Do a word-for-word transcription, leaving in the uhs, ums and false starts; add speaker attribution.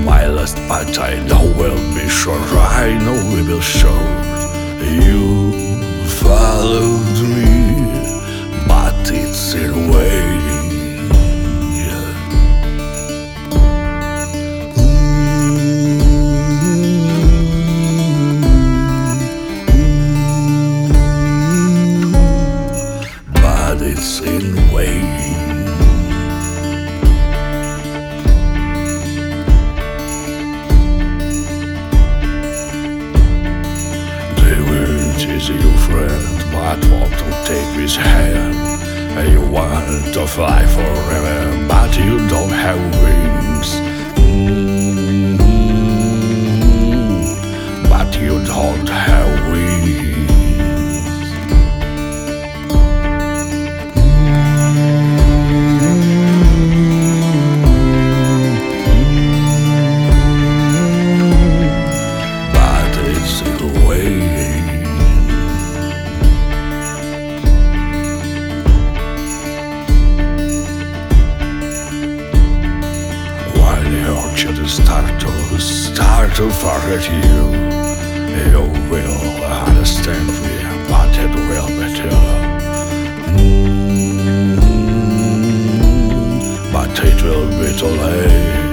Speaker 1: my last, but I know we'll be sure. I know we will show. You followed me, but it's in vain. Yeah. But it's in vain. Is your friend, but want to take his hand. You want to fly forever, but you don't have wings. Mm-hmm. But you don't have wings. Mm-hmm. But it's the way. To start to start to forget you, you will understand me, but it will be too. Mm-hmm. But it will be too late.